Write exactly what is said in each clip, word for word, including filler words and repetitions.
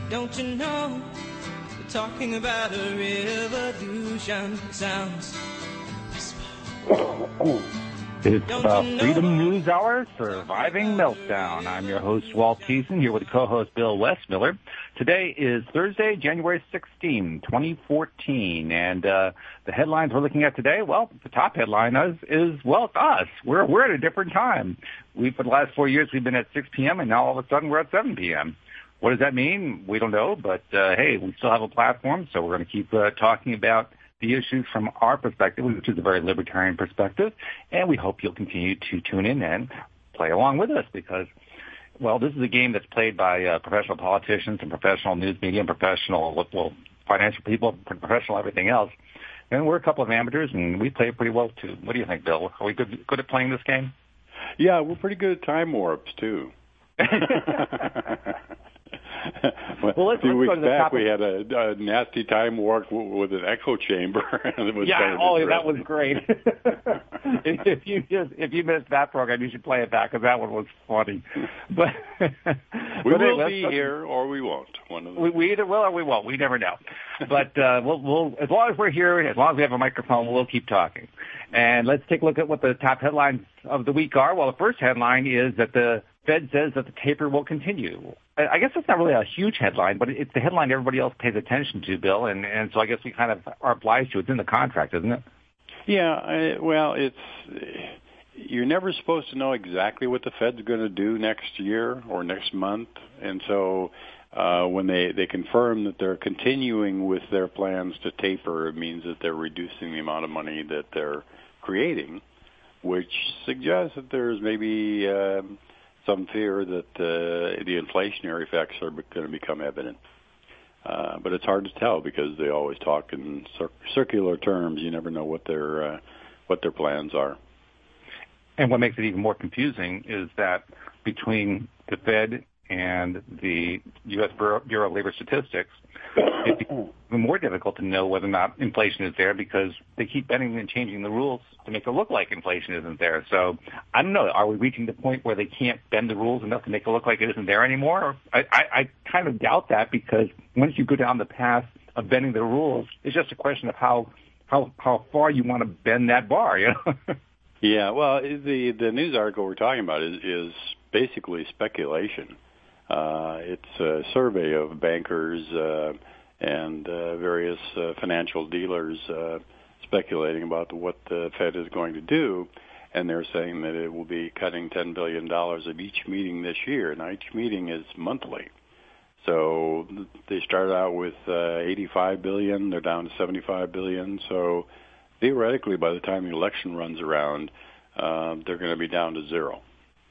Don't you know we're talking about a revolution? Sounds It's uh, Freedom News Hour, Surviving Meltdown. I'm your host, Walt Thiessen, here with co-host Bill Westmiller. Today is Thursday, January sixteenth, twenty fourteen, and uh, the headlines we're looking at today, well, the top headline is, is well, it's us. We're, we're at a different time. We, for the last four years, we've been at six p.m., and now all of a sudden we're at seven p.m. What does that mean? We don't know, but uh, hey, we still have a platform, so we're going to keep uh, talking about the issues from our perspective, which is a very libertarian perspective, and we hope you'll continue to tune in and play along with us because, well, this is a game that's played by uh, professional politicians and professional news media and professional, well, financial people, professional everything else, and we're a couple of amateurs, and we play it pretty well, too. What do you think, Bill? Are we good, good at playing this game? Yeah, we're pretty good at time warps, too. well, well let's, a few let's weeks back, we had a, a nasty time warp with an echo chamber. And it was yeah, kind of oh, that was great. if you just if you missed that program, you should play it back because that one was funny. But we but will anyway, be here or we won't. One of we, we either will or we won't. We never know. But uh, we'll, we'll as long as we're here, as long as we have a microphone, we'll keep talking. And let's take a look at what the top headlines of the week are. Well, the first headline is that the Fed says that the taper will continue. I guess it's not really a huge headline, but it's the headline everybody else pays attention to, Bill, and, and so I guess we kind of are obliged to. It's in the contract, isn't it? Yeah, I, well, it's you're never supposed to know exactly what the Fed's going to do next year or next month, and so uh, when they, they confirm that they're continuing with their plans to taper, it means that they're reducing the amount of money that they're creating, which suggests that there's maybe um, some fear that uh, the inflationary effects are going to become evident. Uh, but it's hard to tell because they always talk in cir- circular terms. You never know what their uh, what their plans are. And what makes it even more confusing is that between the Fed and the U S Bureau, Bureau of Labor Statistics, it's even more difficult to know whether or not inflation is there because they keep bending and changing the rules to make it look like inflation isn't there. So I don't know. Are we reaching the point where they can't bend the rules enough to make it look like it isn't there anymore? I, I, I kind of doubt that because once you go down the path of bending the rules, it's just a question of how how how far you want to bend that bar. You know? Yeah. Well, the the news article we're talking about is, is basically speculation. Uh, it's a survey of bankers uh, and uh, various uh, financial dealers uh, speculating about what the Fed is going to do, and they're saying that it will be cutting ten billion dollars at each meeting this year. Now, each meeting is monthly. So they started out with uh, eighty-five billion dollars. They're down to seventy-five billion dollars. So theoretically, by the time the election runs around, uh, they're going to be down to zero.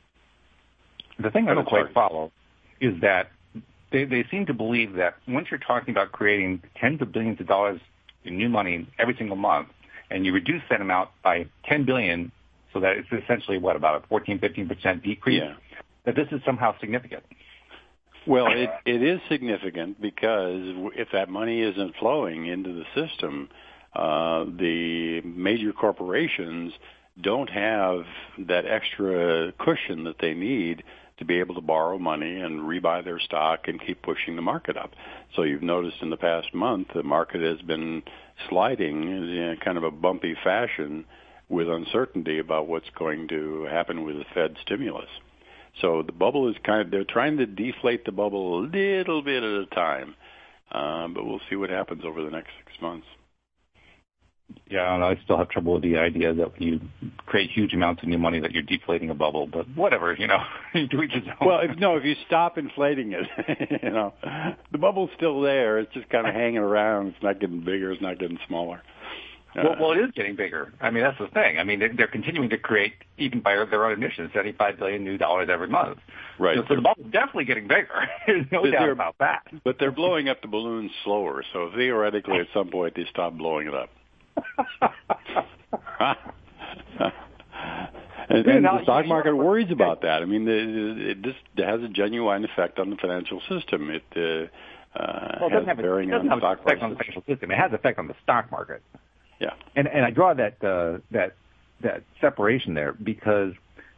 The thing I don't quite follow is that they, they seem to believe that once you're talking about creating tens of billions of dollars in new money every single month, and you reduce that amount by ten billion dollars, so that it's essentially, what, about a fourteen, fifteen percent decrease, yeah. that this is somehow significant. Well, it, it is significant because if that money isn't flowing into the system, uh, the major corporations don't have that extra cushion that they need to be able to borrow money and rebuy their stock and keep pushing the market up. So you've noticed in the past month the market has been sliding in kind of a bumpy fashion with uncertainty about what's going to happen with the Fed stimulus. So the bubble is kind of, they're trying to deflate the bubble a little bit at a time, uh, but we'll see what happens over the next six months. Yeah, I don't know. I still have trouble with the idea that when you create huge amounts of new money that you're deflating a bubble, but whatever, you know. Do each his own. Well, if, no, if you stop inflating it, you know, the bubble's still there. It's just kind of hanging around. It's not getting bigger. It's not getting smaller. Uh, well, well, it is getting bigger. I mean, that's the thing. I mean, they're, they're continuing to create, even by their own admission, seventy-five billion new dollars every month. Right. So, so the bubble's definitely getting bigger. There's no but doubt about that. But they're blowing up the balloon slower, so theoretically at some point they stop blowing it up. and, and the stock market worries about that. I mean, the, it just has a genuine effect on the financial system. It uh, uh, well, it has have, bearing it on the stock effect prices. on the financial system. It has effect on the stock market. Yeah, and and I draw that uh, that that separation there because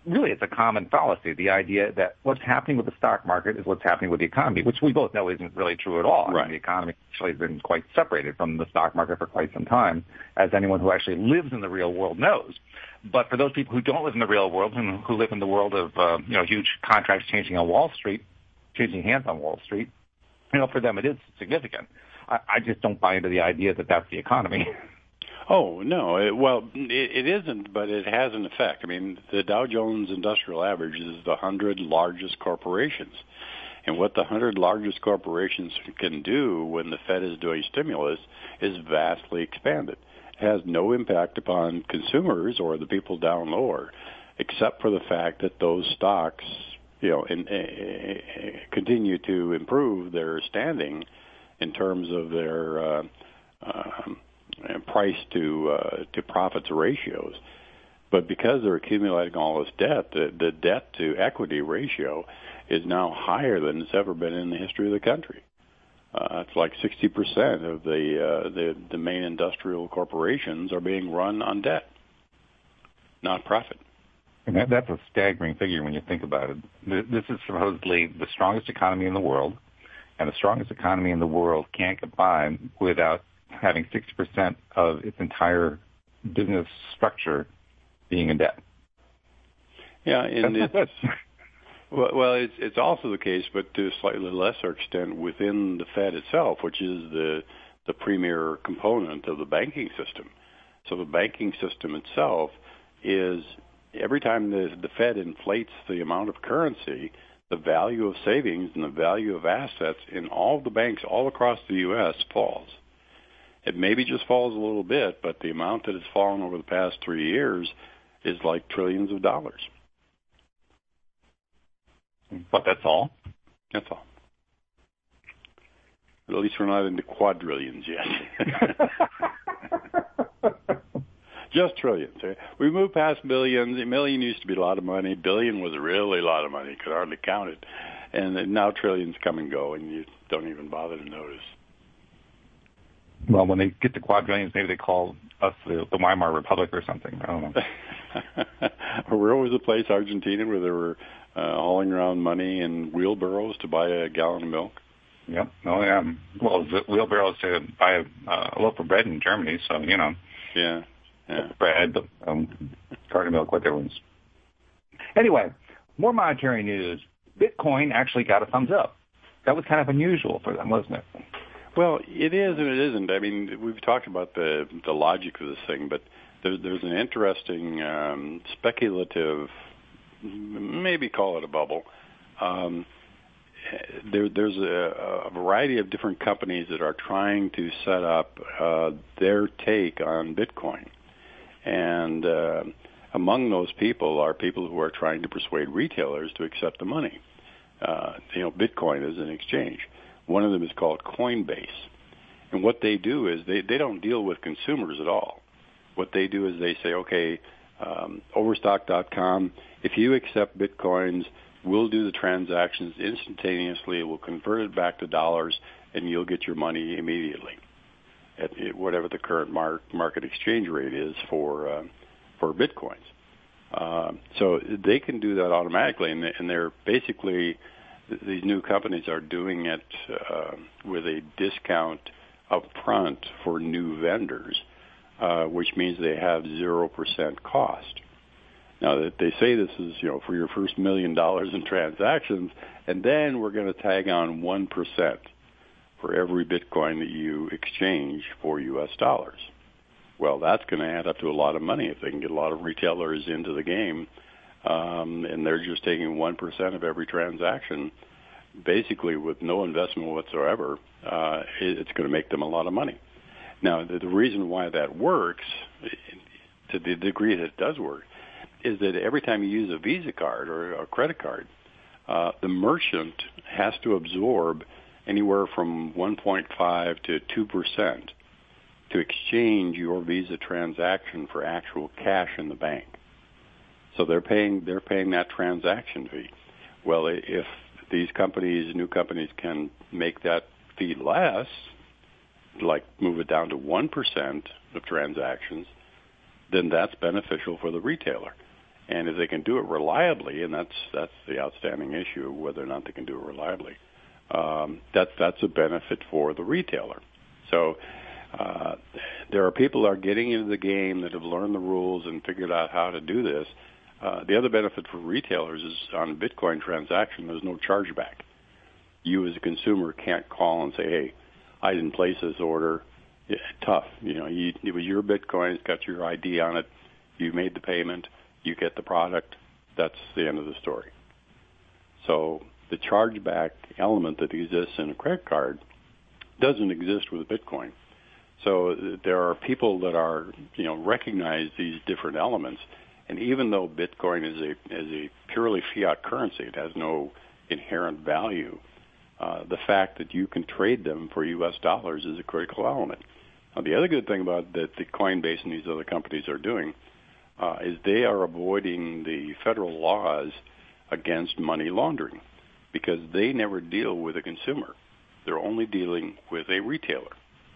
really, it's a common fallacy, the idea that what's happening with the stock market is what's happening with the economy, which we both know isn't really true at all. Right. I mean, the economy actually has been quite separated from the stock market for quite some time, as anyone who actually lives in the real world knows. But for those people who don't live in the real world and who live in the world of, uh, you know, huge contracts changing on Wall Street, changing hands on Wall Street, you know, for them it is significant. I, I just don't buy into the idea that that's the economy. Oh, no. It, well, it, it isn't, but it has an effect. I mean, the Dow Jones Industrial Average is the one hundred largest corporations. And what the one hundred largest corporations can do when the Fed is doing stimulus is vastly expanded. It has no impact upon consumers or the people down lower, except for the fact that those stocks, you know, in, uh, continue to improve their standing in terms of their uh, um, price to uh, to profits ratios. But because they're accumulating all this debt, the, the debt to equity ratio is now higher than it's ever been in the history of the country. Uh, it's like sixty percent of the, uh, the the main industrial corporations are being run on debt, not profit. And that, that's a staggering figure when you think about it. This is supposedly the strongest economy in the world, and the strongest economy in the world can't get by without having sixty percent of its entire business structure being in debt. Yeah, and it's, well, well, it's, it's also the case, but to a slightly lesser extent within the Fed itself, which is the the premier component of the banking system. So the banking system itself is, every time the, the Fed inflates the amount of currency, the value of savings and the value of assets in all the banks all across the U S falls. It maybe just falls a little bit, but the amount that has fallen over the past three years is like trillions of dollars. But that's all? That's all. At least we're not into quadrillions yet. Just trillions. We moved past billions. A million used to be a lot of money. Billion was really a lot of money. You could hardly count it. And now trillions come and go, and you don't even bother to notice. Well, when they get to quadrillions, maybe they call us the, the Weimar Republic or something. I don't know. Where was the place, Argentina, where they were uh, hauling around money in wheelbarrows to buy a gallon of milk? Yep. Oh, yeah. Well, the wheelbarrows to buy a, uh, a loaf of bread in Germany, so, you know. Yeah. Yeah. Bread, um, carton of milk, what difference? Anyway, more monetary news. Bitcoin actually got a thumbs up. That was kind of unusual for them, wasn't it? Well, it is and it isn't. I mean, we've talked about the the logic of this thing, but there's there's an interesting um, speculative, maybe call it a bubble. Um, there, there's a, a variety of different companies that are trying to set up uh, their take on Bitcoin, and uh, among those people are people who are trying to persuade retailers to accept the money. Uh, you know, Bitcoin is an exchange. One of them is called Coinbase. And what they do is they, they don't deal with consumers at all. What they do is they say, okay, um, Overstock dot com, if you accept Bitcoins, we'll do the transactions instantaneously. We'll convert it back to dollars, and you'll get your money immediately at whatever the current mar- market exchange rate is for uh, for Bitcoins. Uh, so they can do that automatically, and, and they're basically... These new companies are doing it uh, with a discount up front for new vendors, uh, which means they have zero percent cost. Now, that they say this is, you know, for your first million dollars in transactions, and then we're going to tag on one percent for every Bitcoin that you exchange for U S dollars. Well, that's going to add up to a lot of money if they can get a lot of retailers into the game. Um, and they're just taking one percent of every transaction, basically with no investment whatsoever. Uh, it, it's going to make them a lot of money. Now, the, the reason why that works, to the degree that it does work, is that every time you use a Visa card or a credit card, uh, the merchant has to absorb anywhere from one point five to two percent to exchange your Visa transaction for actual cash in the bank. So they're paying they're paying that transaction fee. Well, if these companies, new companies, can make that fee less, like move it down to one percent of transactions, then that's beneficial for the retailer. And if they can do it reliably, and that's that's the outstanding issue, whether or not they can do it reliably, um, that's that's a benefit for the retailer. So uh, there are people that are getting into the game that have learned the rules and figured out how to do this. Uh, the other benefit for retailers is on a Bitcoin transaction, there's no chargeback. You as a consumer can't call and say, hey, I didn't place this order. Yeah, tough. You know, you, it was your Bitcoin. It's got your I D on it. You made the payment. You get the product. That's the end of the story. So the chargeback element that exists in a credit card doesn't exist with Bitcoin. So there are people that are, you know, recognize these different elements. And even though Bitcoin is a is a purely fiat currency, it has no inherent value. Uh, the fact that you can trade them for U S dollars is a critical element. Now, the other good thing about that the Coinbase and these other companies are doing uh, is they are avoiding the federal laws against money laundering because they never deal with a consumer. They're only dealing with a retailer.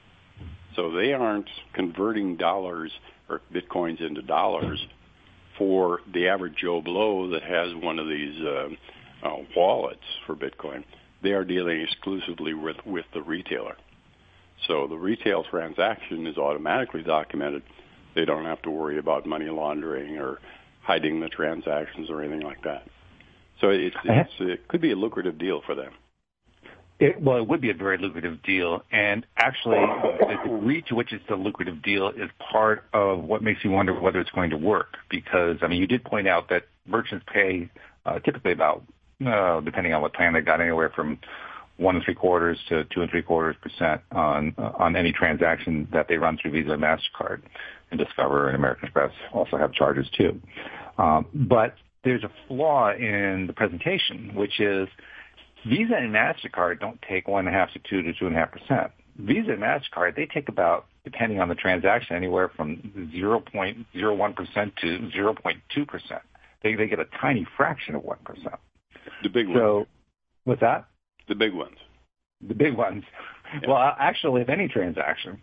So they aren't converting dollars or Bitcoins into dollars for the average Joe Blow that has one of these uh, uh, wallets for Bitcoin. They are dealing exclusively with, with the retailer. So the retail transaction is automatically documented. They don't have to worry about money laundering or hiding the transactions or anything like that. So it's, it's, it could be a lucrative deal for them. It, well, it would be a very lucrative deal, and actually the degree to which it's a lucrative deal is part of what makes you wonder whether it's going to work. Because, I mean, you did point out that merchants pay uh, typically about, uh, depending on what plan they got, anywhere from one and three quarters to two and three quarters percent on uh, on any transaction that they run through Visa and MasterCard. And Discover and American Express also have charges too. Um, but there's a flaw in the presentation, which is Visa and MasterCard don't take one and a half to two to two and a half percent. Visa and MasterCard, they take about, depending on the transaction, anywhere from zero point zero one percent to zero point two percent. They they get a tiny fraction of one percent. The big ones. So, what's that? The big ones. The big ones. Yeah. Well, actually, of any transaction.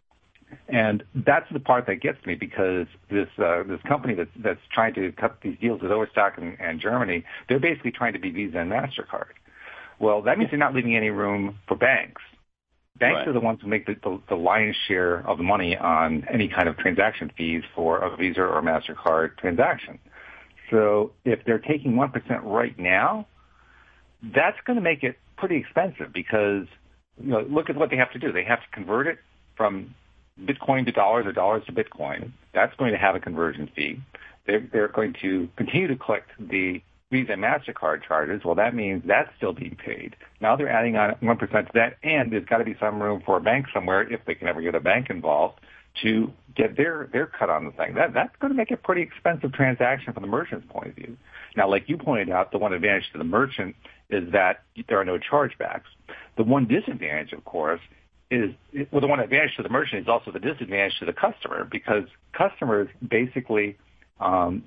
And that's the part that gets me because this uh, this company that's, that's trying to cut these deals with Overstock and, and Germany, they're basically trying to be Visa and MasterCard. Well, that means they're not leaving any room for banks. Banks Right. are the ones who make the, the, the lion's share of the money on any kind of transaction fees for a Visa or MasterCard transaction. So if they're taking one percent right now, that's going to make it pretty expensive because, you know, look at what they have to do. They have to convert it from Bitcoin to dollars or dollars to Bitcoin. That's going to have a conversion fee. They're, they're going to continue to collect the Visa and MasterCard charges. Well, that means that's still being paid. Now they're adding on one percent to that, and there's got to be some room for a bank somewhere, if they can ever get a bank involved, to get their, their cut on the thing. That, that's going to make it a pretty expensive transaction from the merchant's point of view. Now, like you pointed out, the one advantage to the merchant is that there are no chargebacks. The one disadvantage, of course, is, well, the one advantage to the merchant is also the disadvantage to the customer because customers basically um,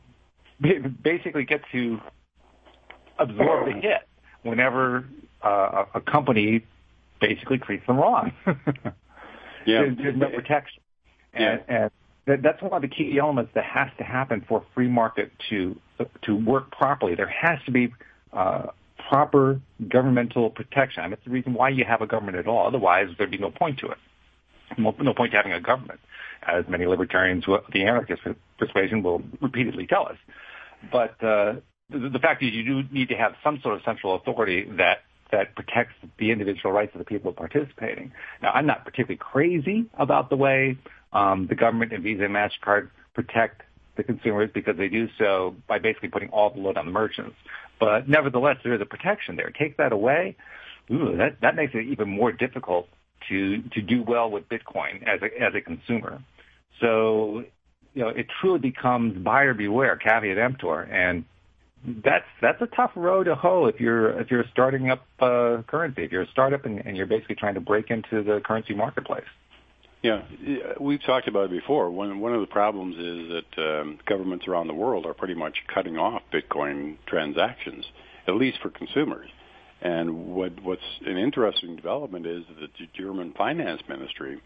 basically get to absorb the hit whenever uh, a company basically treats them wrong. Yeah. There's, there's no protection. And, Yeah. and that's one of the key elements that has to happen for free market to to work properly. There has to be uh, proper governmental protection. And that's the reason why you have a government at all. Otherwise, there'd be no point to it. No, no point to having a government, as many libertarians, the anarchist persuasion, will repeatedly tell us. But uh, the, the fact is you do need to have some sort of central authority that that protects the individual rights of the people participating. Now, I'm not particularly crazy about the way um, the government and Visa and MasterCard protect the consumers because they do so by basically putting all the load on the merchants. But nevertheless, there is a protection there. Take that away, ooh, that, that makes it even more difficult to, to do well with Bitcoin as a, as a consumer. So, you know, it truly becomes buyer beware, caveat emptor, and that's that's a tough road to hoe if you're if you're starting up uh, currency. If you're a startup and, and you're basically trying to break into the currency marketplace. Yeah, we've talked about it before. One one of the problems is that um, governments around the world are pretty much cutting off Bitcoin transactions, at least for consumers. And what what's an interesting development is that the German finance ministry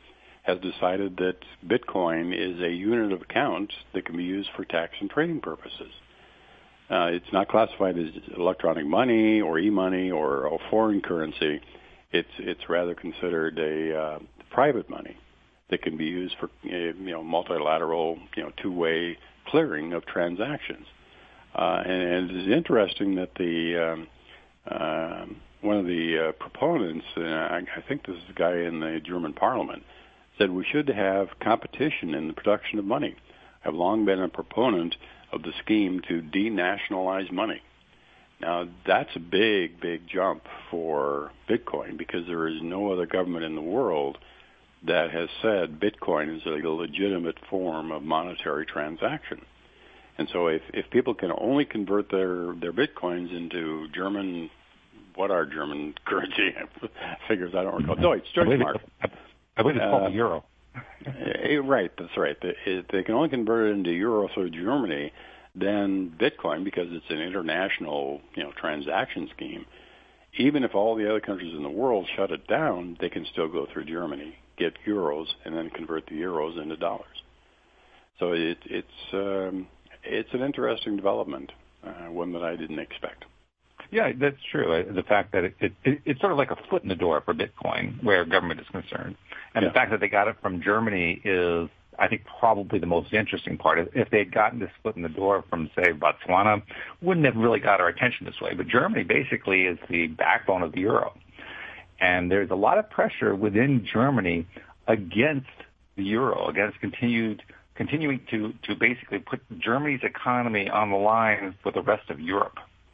has decided that Bitcoin is a unit of account that can be used for tax and trading purposes. Uh, it's not classified as electronic money or e-money or a foreign currency. It's it's rather considered a uh, private money that can be used for uh, you know multilateral you know two-way clearing of transactions. Uh, and, and it's interesting that the um, uh, one of the uh, proponents, uh, I, I think this is a guy in the German Parliament, said we should have competition in the production of money. I've long been a proponent of the scheme to denationalize money. Now, that's a big, big jump for Bitcoin because there is no other government in the world that has said Bitcoin is a legitimate form of monetary transaction. And so if, if people can only convert their, their Bitcoins into German, what are German currency? Figures I don't recall. Deutsch, Deutschmark. I believe it's called uh, the euro. Right, that's right. If they can only convert it into euro through Germany, then Bitcoin, because it's an international, you know, transaction scheme, even if all the other countries in the world shut it down, they can still go through Germany, get euros, and then convert the euros into dollars. So it, it's um, it's an interesting development, uh, one that I didn't expect. Yeah, that's true. The fact that it, it, it it's sort of like a foot in the door for Bitcoin where government is concerned. And yeah. the fact that they got it from Germany is, I think, probably the most interesting part. If they had gotten this foot in the door from, say, Botswana, wouldn't have really got our attention this way. But Germany basically is the backbone of the euro. And there's a lot of pressure within Germany against the euro, against continued continuing to, to basically put Germany's economy on the line for the rest of Europe.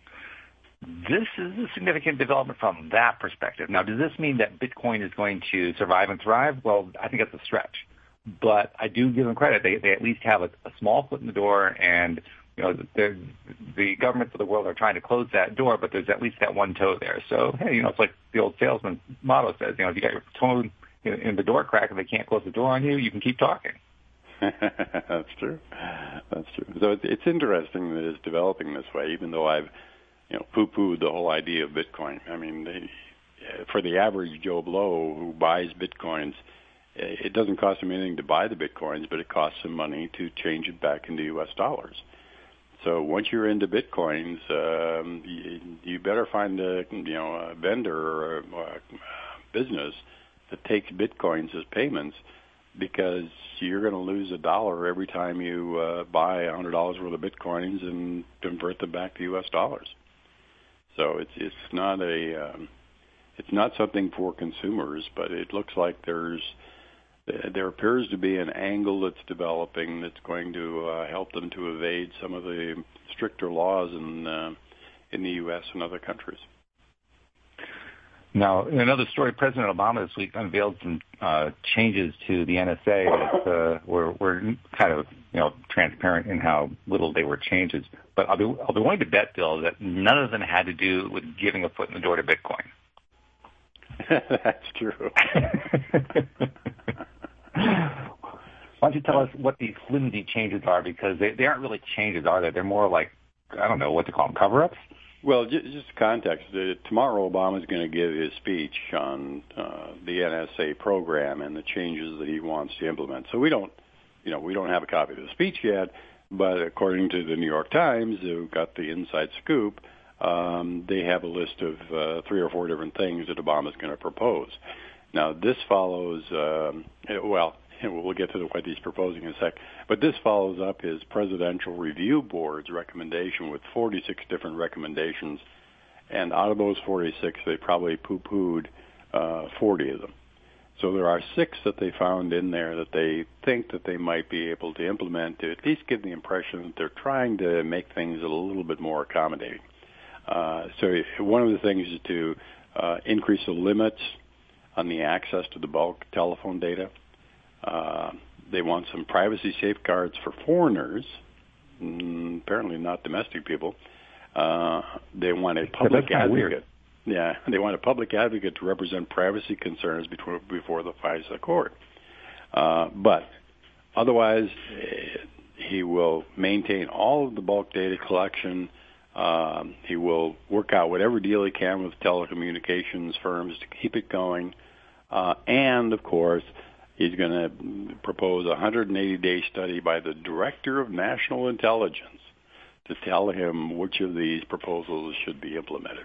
This is a significant development from that perspective. Now, does this mean that Bitcoin is going to survive and thrive? Well, I think that's a stretch. But I do give them credit. They, they at least have a, a small foot in the door, and you know the governments of the world are trying to close that door, but there's at least that one toe there. So, hey, you know, it's like the old salesman motto says, you know, if you got your toe in, in the door crack and they can't close the door on you, you can keep talking. That's true. That's true. So it's, it's interesting that it's developing this way, even though I've you know, poo-pooed the whole idea of Bitcoin. I mean, they, for the average Joe Blow who buys Bitcoins, it doesn't cost him anything to buy the Bitcoins, but it costs him money to change it back into U S dollars. So once you're into Bitcoins, um, you, you better find a you know a vendor or a, a business that takes Bitcoins as payments, because you're going to lose a dollar every time you uh, buy one hundred dollars worth of Bitcoins and convert them back to U S dollars. So it's it's not a um, it's not something for consumers, but it looks like there's there appears to be an angle that's developing that's going to uh, help them to evade some of the stricter laws in uh, in the U S and other countries. Now, in another story, President Obama this week unveiled some uh, changes to the N S A that uh, were, were kind of, you know, transparent in how little they were changes. But I'll be, I'll be willing to bet, Bill, that none of them had to do with giving a foot in the door to Bitcoin. That's true. Why don't you tell us what these flimsy changes are? Because they, they aren't really changes, are they? They're more like, I don't know what to call them, cover-ups? Well, just, just context. Uh, tomorrow, Obama is going to give his speech on uh, the N S A program and the changes that he wants to implement. So we don't, you know, we don't have a copy of the speech yet. But according to the New York Times, who got the inside scoop, um, they have a list of uh, three or four different things that Obama is going to propose. Now, this follows. Um, well. We'll get to what he's proposing in a sec. But this follows up his Presidential Review Board's recommendation with forty-six different recommendations. And out of those forty-six, they probably poo-pooed uh, forty of them. So there are six that they found in there that they think that they might be able to implement to at least give the impression that they're trying to make things a little bit more accommodating. Uh, so one of the things is to uh, increase the limits on the access to the bulk telephone data. Uh, they want some privacy safeguards for foreigners, mm, apparently not domestic people. Uh, they want a public advocate. Weird. Yeah, they want a public advocate to represent privacy concerns before, before the FISA court. Uh, but otherwise, he will maintain all of the bulk data collection. Um, he will work out whatever deal he can with telecommunications firms to keep it going. Uh, and, of course, He's going to propose a one hundred eighty day study by the Director of National Intelligence to tell him which of these proposals should be implemented.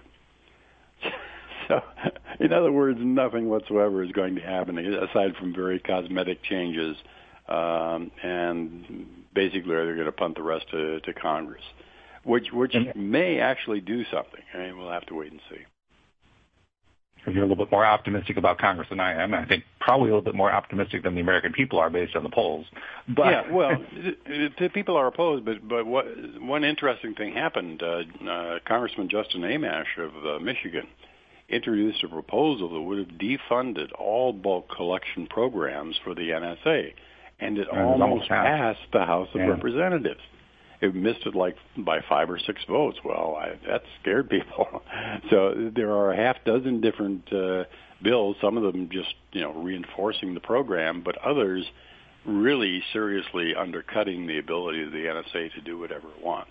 So, in other words, nothing whatsoever is going to happen aside from very cosmetic changes, um, and basically they're going to punt the rest to, to Congress, which which may actually do something. I mean, we'll have to wait and see. You're a little bit more optimistic about Congress than I am. I think probably a little bit more optimistic than the American people are based on the polls. But yeah, well, the people are opposed, but but what, one interesting thing happened. Uh, uh, Congressman Justin Amash of uh, Michigan introduced a proposal that would have defunded all bulk collection programs for the N S A, and it, and almost, almost passed the House of yeah. Representatives. It missed it like by five or six votes. Well, I, that scared people. So there are a half dozen different uh, bills, some of them just, you know, reinforcing the program, but others really seriously undercutting the ability of the N S A to do whatever it wants.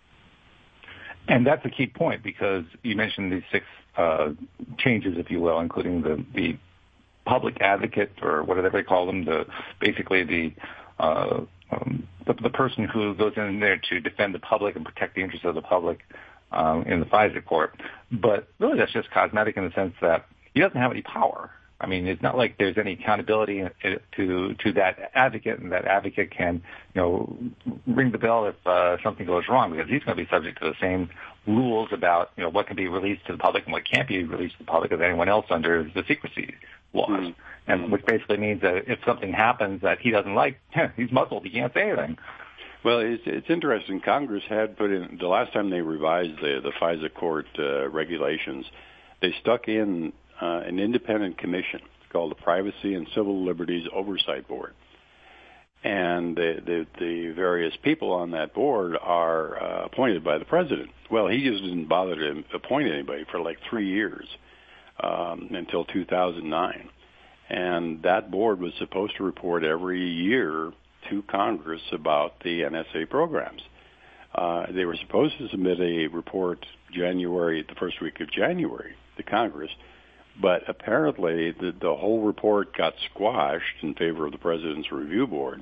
And that's a key point, because you mentioned these six uh, changes, if you will, including the, the public advocate, or whatever they call them, the basically the uh, um, the, the person who goes in there to defend the public and protect the interests of the public um, in the FISA court. But really, that's just cosmetic in the sense that he doesn't have any power. I mean, it's not like there's any accountability to to that advocate, and that advocate can, you know, ring the bell if uh, something goes wrong, because he's going to be subject to the same rules about, you know, what can be released to the public and what can't be released to the public as anyone else under the secrecy laws. Mm-hmm. And which basically means that if something happens that he doesn't like, he's muzzled. He can't say anything. Well, it's, it's interesting. Congress had put in, the last time they revised the, the FISA court uh, regulations, they stuck in Uh, an independent commission called the Privacy and Civil Liberties Oversight Board. And the, the, the various people on that board are uh, appointed by the president. Well, he just didn't bother to appoint anybody for like three years um, until two thousand nine. And that board was supposed to report every year to Congress about the N S A programs. Uh, they were supposed to submit a report January, the first week of January to Congress. But apparently the, the whole report got squashed in favor of the President's Review Board,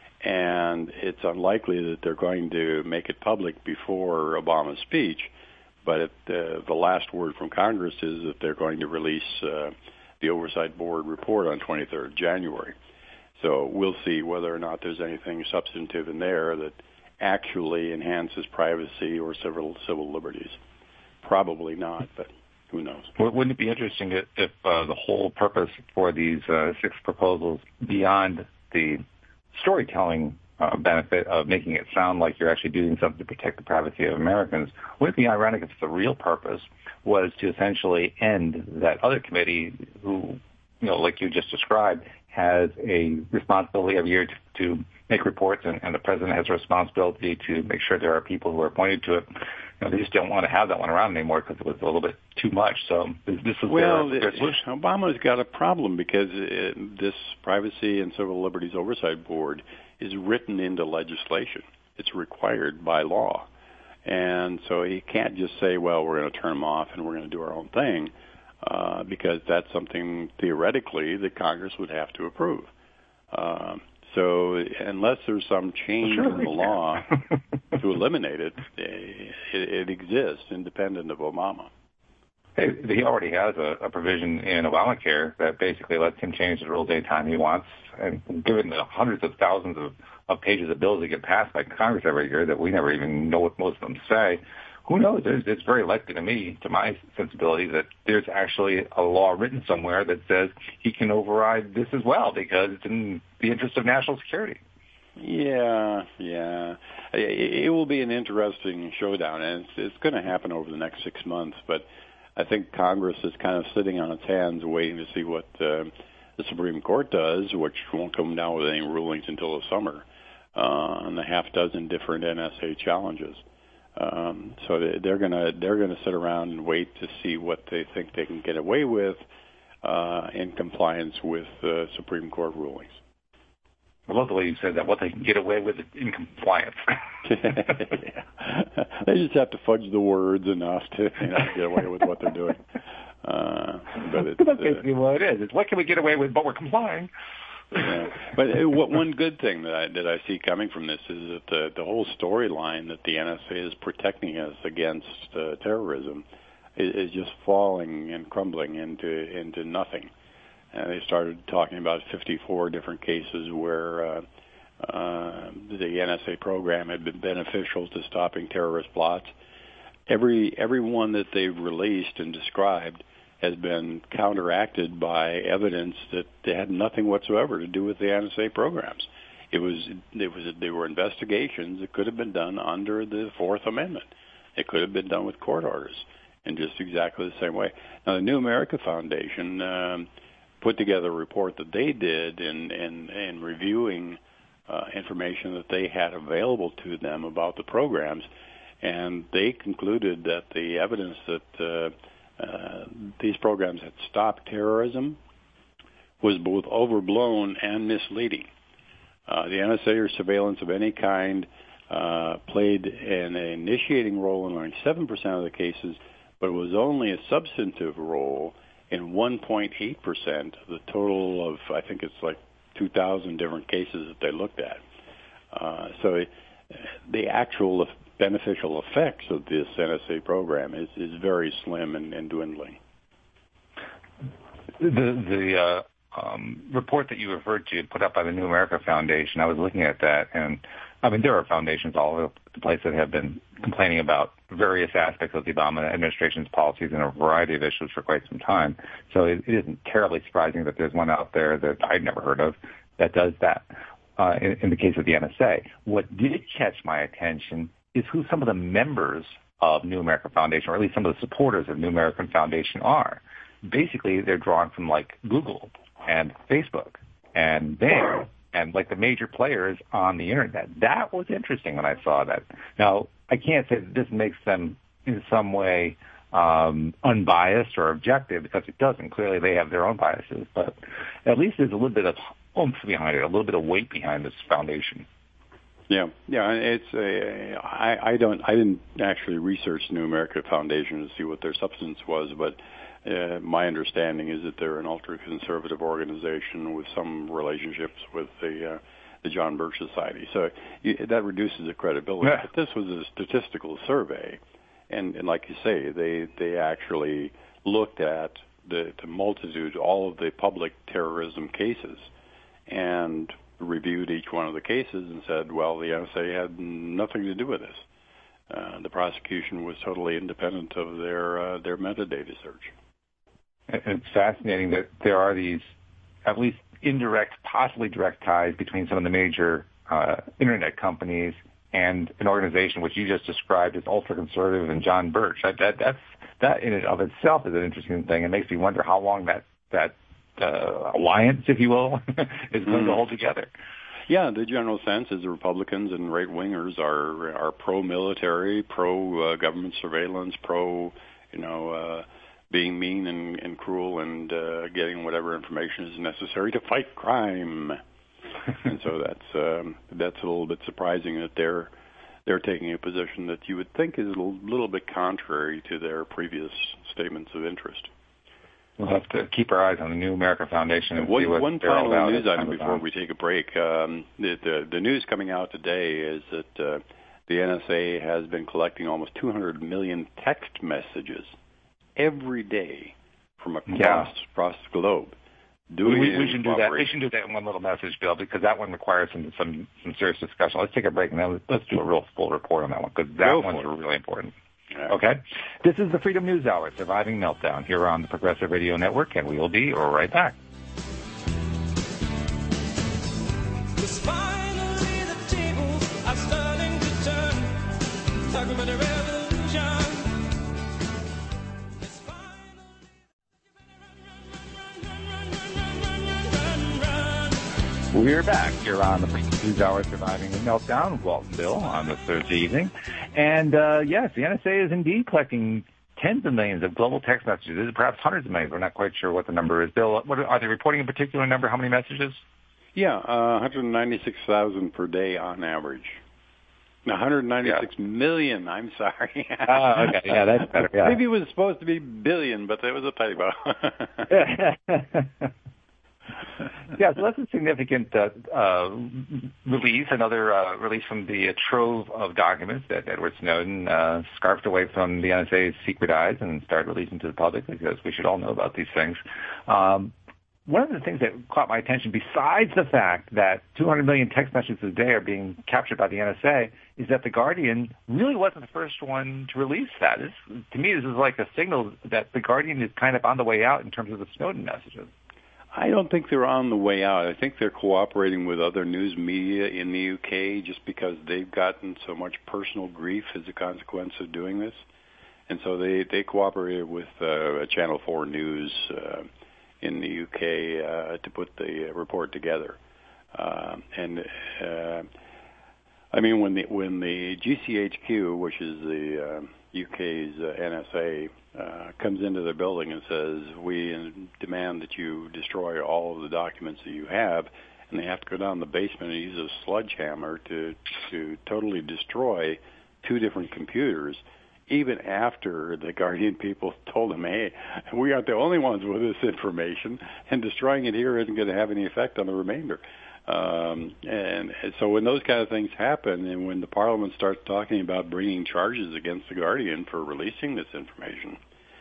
and it's unlikely that they're going to make it public before Obama's speech. But it, uh, the last word from Congress is that they're going to release uh, the Oversight Board report on twenty-third of January. So we'll see whether or not there's anything substantive in there that actually enhances privacy or civil civil liberties. Probably not, but who knows? Wouldn't it be interesting if, if uh, the whole purpose for these uh, six proposals, beyond the storytelling uh, benefit of making it sound like you're actually doing something to protect the privacy of Americans, wouldn't it be ironic if the real purpose was to essentially end that other committee who, you know, like you just described, has a responsibility every year to, to make reports, and, and the president has a responsibility to make sure there are people who are appointed to it. You know, they just don't want to have that one around anymore because it was a little bit too much. So this, this is well, their, their solution. Obama's got a problem because it, this Privacy and Civil Liberties Oversight Board is written into legislation. It's required by law. And so he can't just say, well, we're going to turn them off and we're going to do our own thing, uh, because that's something theoretically that Congress would have to approve. Um, So unless there's some change well, sure, in the law to eliminate it, it, it exists independent of Obama. Hey, he already has a, a provision in Obamacare that basically lets him change the rules anytime he wants. And given the hundreds of thousands of, of pages of bills that get passed by Congress every year that we never even know what most of them say, who knows? It's, it's very likely to me, to my sensibility, that there's actually a law written somewhere that says he can override this as well because it's in the interest of national security. Yeah, yeah. It, it will be an interesting showdown, and it's, it's going to happen over the next six months. But I think Congress is kind of sitting on its hands waiting to see what uh, the Supreme Court does, which won't come down with any rulings until the summer, uh, on a half dozen different N S A challenges. Um, so they're gonna they're gonna sit around and wait to see what they think they can get away with uh, in compliance with uh, Supreme Court rulings. I love the way you said that. What they can get away with in compliance. Yeah. They just have to fudge the words enough to, you know, get away with what they're doing. Uh, but it's, that's basically uh, what it is. It's what can we get away with, but we're complying. Yeah. But uh, what one good thing that I that I see coming from this is that the the whole storyline that the N S A is protecting us against uh, terrorism is, is just falling and crumbling into into nothing. And they started talking about fifty-four different cases where uh, uh, the N S A program had been beneficial to stopping terrorist plots. Every every one that they've released and described has been counteracted by evidence that they had nothing whatsoever to do with the N S A programs. It was it was they were investigations that could have been done under the Fourth Amendment. It could have been done with court orders in just exactly the same way. Now, the New America Foundation um, put together a report that they did in in, in reviewing uh, information that they had available to them about the programs, and they concluded that the evidence that uh, Uh, these programs had stopped terrorism was both overblown and misleading. Uh, the N S A or surveillance of any kind uh, played an initiating role in only seven percent of the cases, but it was only a substantive role in one point eight percent of the total of, I think it's like two thousand different cases that they looked at. Uh, so it, the actual beneficial effects of this N S A program is, is very slim and, and dwindling. The the uh, um, report that you referred to, put up by the New America Foundation, I was looking at that, and I mean there are foundations all over the place that have been complaining about various aspects of the Obama administration's policies and a variety of issues for quite some time. So it, it isn't terribly surprising that there's one out there that I'd never heard of that does that. Uh, in, in the case of the N S A, what did catch my attention is who some of the members of New American Foundation, or at least some of the supporters of New American Foundation are. Basically, they're drawn from like Google and Facebook and Bing and like the major players on the internet. That was interesting when I saw that. Now, I can't say that this makes them in some way um, unbiased or objective, because it doesn't. Clearly, they have their own biases, but at least there's a little bit of oomph behind it, a little bit of weight behind this foundation. Yeah, yeah. It's a, I, I don't. I didn't actually research New America Foundation to see what their substance was, but uh, my understanding is that they're an ultra-conservative organization with some relationships with the uh, the John Birch Society. So you, that reduces the credibility. Yeah. But this was a statistical survey, and, and like you say, they they actually looked at the, the multitude, all of the public terrorism cases, and reviewed each one of the cases and said, well, the N S A had nothing to do with this. Uh, the prosecution was totally independent of their uh, their metadata search. It's fascinating that there are these at least indirect, possibly direct ties between some of the major uh, internet companies and an organization which you just described as ultra-conservative and John Birch. That, that, that's, that in and of itself is an interesting thing. It makes me wonder how long that that Uh, alliance, if you will, is going mm. to hold together. Yeah, the general sense is the Republicans and right-wingers are are pro-military, pro-government uh, surveillance, pro, you know, uh, being mean and, and cruel and uh, getting whatever information is necessary to fight crime. And so that's um, that's a little bit surprising that they're they're taking a position that you would think is a little, little bit contrary to their previous statements of interest. We'll have to keep our eyes on the New America Foundation. And one see what one final news item before on. we take a break. Um, the, the, the news coming out today is that uh, the N S A has been collecting almost two hundred million text messages every day from across, yeah. across the globe. We, we, we should do that. We should do that in one little message, Bill, because that one requires some some, some serious discussion. Let's take a break and then let's do a real full report on that one, because that Go one's really important. Okay. This is the Freedom News Hour, Surviving Meltdown, here on the Progressive Radio Network, and we will be right back. Finally the tables are starting to turn. Talking about a revolution. We're back here on the Freedom News Hour, Surviving the Meltdown, Walt and Bill on this Thursday evening. And, uh, yes, the N S A is indeed collecting tens of millions of global text messages, perhaps hundreds of millions. We're not quite sure what the number is. Bill, what, are they reporting a particular number? How many messages? Yeah, uh, one hundred ninety-six thousand per day on average. one hundred ninety-six yeah. million, I'm sorry. Oh, okay. Yeah, that's better. Yeah. Maybe it was supposed to be billion, but there was a typo. Yeah, so that's a significant uh, uh, release, another uh, release from the uh, trove of documents that Edward Snowden uh, scarfed away from the N S A's secret eyes and started releasing to the public, because we should all know about these things. Um, one of the things that caught my attention, besides the fact that two hundred million text messages a day are being captured by the N S A, is that The Guardian really wasn't the first one to release that. This, to me, this is like a signal that The Guardian is kind of on the way out in terms of the Snowden messages. I don't think they're on the way out. I think they're cooperating with other news media in the U K just because they've gotten so much personal grief as a consequence of doing this. And so they, they cooperated with uh, Channel four News uh, in the U K uh, to put the report together. Uh, and uh, I mean, when the when the G C H Q, which is the uh, U K's uh, N S A, uh, comes into their building and says, we demand that you destroy all of the documents that you have, and they have to go down the basement and use a sledgehammer to to totally destroy two different computers, even after the Guardian people told them, hey, we aren't the only ones with this information, and destroying it here isn't going to have any effect on the remainder. Um, and, and so when those kind of things happen, and when the Parliament starts talking about bringing charges against the Guardian for releasing this information,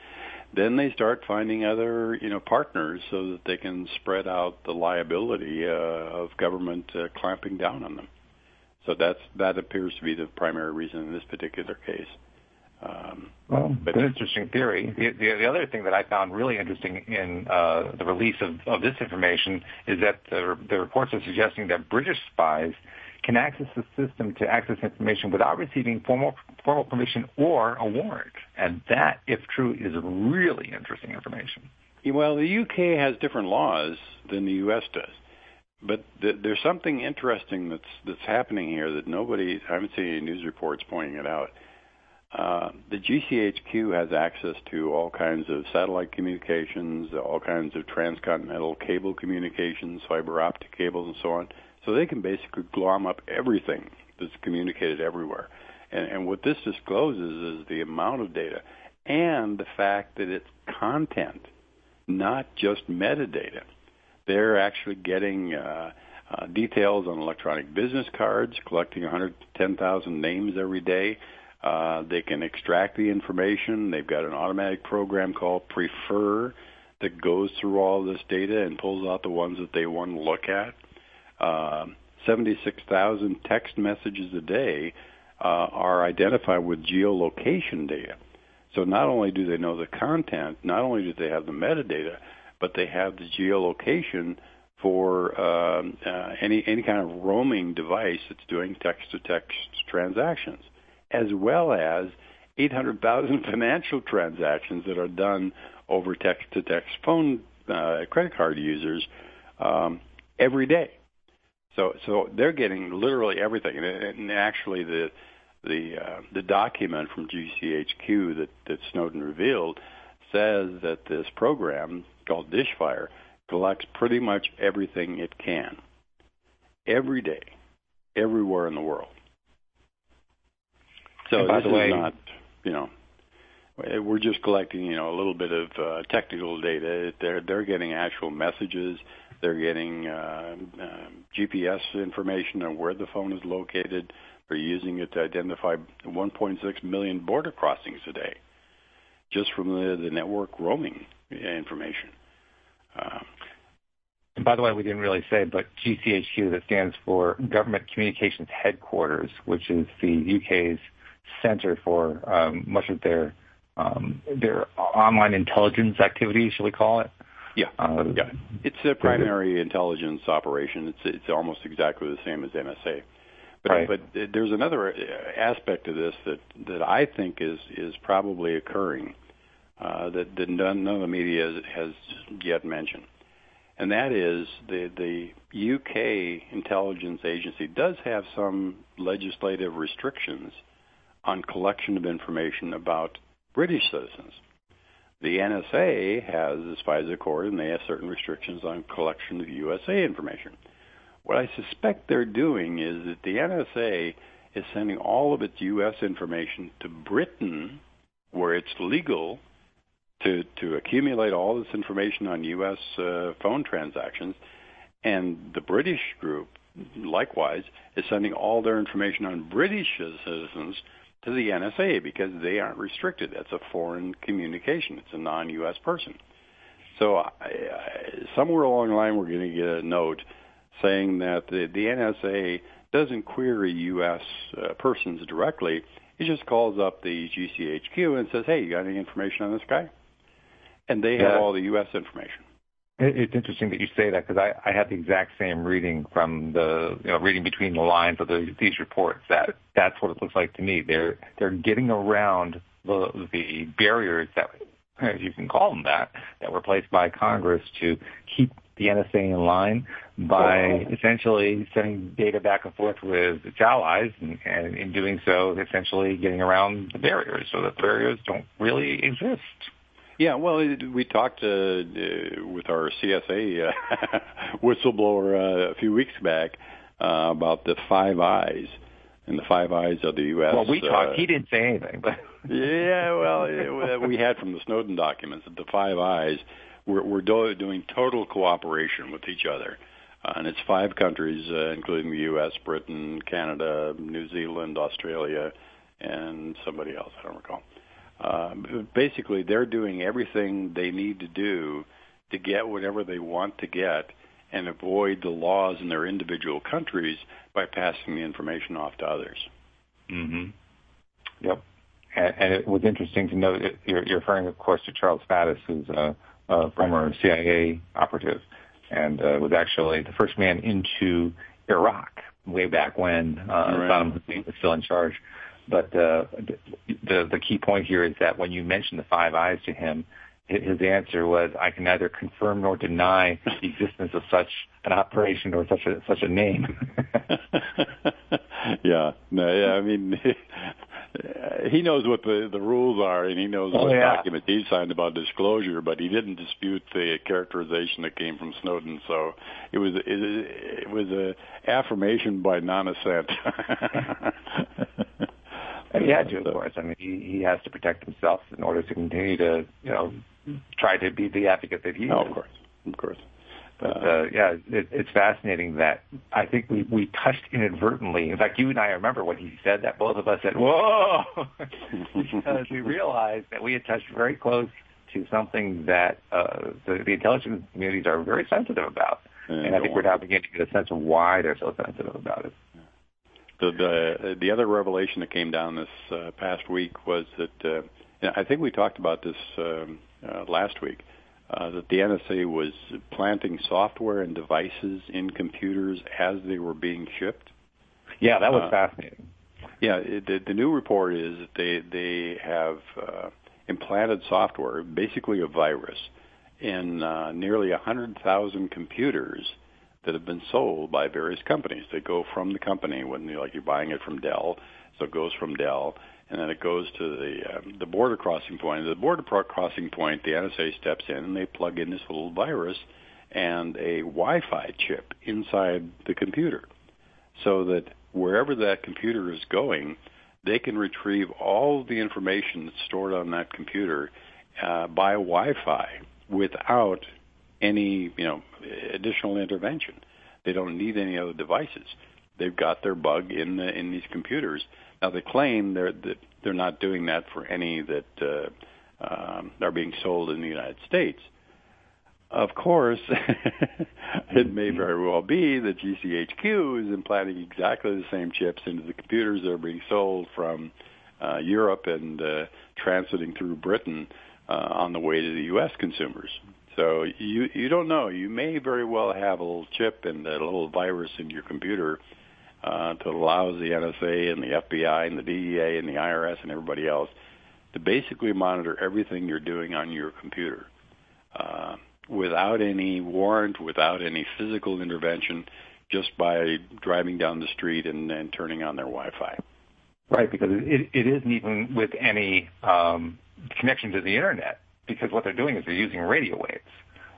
then they start finding other, you know, partners so that they can spread out the liability uh, of government uh, clamping down on them. So that's that appears to be the primary reason in this particular case. Um, well, but an interesting theory. The, the, the other thing that I found really interesting in uh, the release of, of this information is that the, the reports are suggesting that British spies can access the system to access information without receiving formal formal permission or a warrant. And that, if true, is really interesting information. Well, the U K has different laws than the U S does. But th- there's something interesting that's that's happening here that nobody, I haven't seen any news reports pointing it out. Uh, the G C H Q has access to all kinds of satellite communications, all kinds of transcontinental cable communications, fiber optic cables, and so on. So they can basically glom up everything that's communicated everywhere. And, and what this discloses is the amount of data and the fact that it's content, not just metadata. They're actually getting uh, uh, details on electronic business cards, collecting one hundred ten thousand names every day. Uh, they can extract the information. They've got an automatic program called Prefer that goes through all this data and pulls out the ones that they want to look at. Uh, seventy-six thousand text messages a day uh, are identified with geolocation data. So not only do they know the content, not only do they have the metadata, but they have the geolocation for um, uh, any any kind of roaming device that's doing text-to-text transactions, as well as eight hundred thousand financial transactions that are done over text-to-text phone uh, credit card users um, every day. So, so they're getting literally everything, and, and actually, the the uh, the document from G C H Q that, that Snowden revealed says that this program called Dishfire collects pretty much everything it can, every day, everywhere in the world. So by this the is way, not, you know, we're just collecting, you know, a little bit of uh, technical data. They're they're getting actual messages. They're getting uh, uh, G P S information on where the phone is located. They're using it to identify one point six million border crossings a day, just from the, the network roaming information. Uh, And by the way, we didn't really say, but G C H Q, that stands for Government Communications Headquarters, which is the U K's center for um, much of their um, their online intelligence activities, shall we call it? Yeah, uh, yeah. It's a primary intelligence operation. It's it's almost exactly the same as N S A. But, right. but there's another aspect of this that, that I think is is probably occurring uh, that, that none, none of the media has yet mentioned. And that is the the U K intelligence agency does have some legislative restrictions on collection of information about British citizens. The N S A has the Spies Accord, and they have certain restrictions on collection of U S A information. What I suspect they're doing is that the N S A is sending all of its U S information to Britain, where it's legal to, to accumulate all this information on U S uh, phone transactions. And the British group, likewise, is sending all their information on British citizens to the N S A because they aren't restricted. That's a foreign communication. It's a non-U S person. So I, I, somewhere along the line, we're going to get a note saying that the, the N S A doesn't query U S uh, persons directly. It just calls up the G C H Q and says, hey, you got any information on this guy? And they have yeah. all the U S information. It's interesting that you say that because I, I had the exact same reading from the, you know, reading between the lines of the, these reports that that's what it looks like to me. They're, they're getting around the, the barriers that, if you can call them that, that were placed by Congress to keep the N S A in line by oh. essentially sending data back and forth with its allies, and, and in doing so, essentially getting around the barriers so that barriers don't really exist. Yeah, well, we talked uh, uh, with our C S A uh, whistleblower uh, a few weeks back uh, about the Five Eyes and the Five Eyes of the U S. Well, we talked. Uh, he didn't say anything, but yeah, well, it, we had from the Snowden documents that the Five Eyes were, were do, doing total cooperation with each other, uh, and it's five countries, uh, including the U S, Britain, Canada, New Zealand, Australia, and somebody else. I don't recall. Uh, basically, they're doing everything they need to do to get whatever they want to get and avoid the laws in their individual countries by passing the information off to others. Mm-hmm. Yep. And, and it was interesting to note, that you're, you're referring, of course, to Charles Faddis, who's a, a former C I A operative and uh, was actually the first man into Iraq way back when uh, right. Saddam Hussein was still in charge. But uh, the the key point here is that when you mentioned the Five Eyes to him, his answer was, "I can neither confirm nor deny the existence of such an operation or such a such a name." yeah, no, yeah. I mean, he knows what the the rules are, and he knows oh, what yeah. document he signed about disclosure, but he didn't dispute the characterization that came from Snowden. So it was it, it was a affirmation by non-assent. And he had to, of course. I mean, he, he has to protect himself in order to continue to, you know, try to be the advocate that he oh, is. Of course, of course. But, uh, yeah, it, it's fascinating that I think we, we touched inadvertently. In fact, you and I remember when he said that. Both of us said, whoa, because we realized that we had touched very close to something that uh, the, the intelligence communities are very sensitive about. Yeah, and I think we're now beginning to get a sense of why they're so sensitive about it. The, the the other revelation that came down this uh, past week was that uh, I think we talked about this um, uh, last week, uh, that the N S A was planting software and devices in computers as they were being shipped. Yeah, that was uh, fascinating. Yeah, it, the, the new report is that they they have uh, implanted software, basically a virus, in uh, nearly one hundred thousand computers that have been sold by various companies. They go from the company when you like you're buying it from Dell, so it goes from Dell, and then it goes to the um, the border crossing point. At the border crossing point, the N S A steps in and they plug in this little virus and a Wi-Fi chip inside the computer, so that wherever that computer is going, they can retrieve all the information that's stored on that computer uh, by Wi-Fi without any, you know, additional intervention. They don't need any other devices. They've got their bug in the, in these computers. Now they claim they're that they're not doing that for any that uh, um, are being sold in the United States. Of course, it may very well be that G C H Q is implanting exactly the same chips into the computers that are being sold from uh, Europe and uh, transiting through Britain uh, on the way to the U S consumers. So you you don't know. You may very well have a little chip and a little virus in your computer uh, that allows the N S A and the F B I and the D E A and the I R S and everybody else to basically monitor everything you're doing on your computer uh, without any warrant, without any physical intervention, just by driving down the street and, and turning on their Wi-Fi. Right, because it, it isn't even with any um, connection to the Internet. Because what they're doing is they're using radio waves.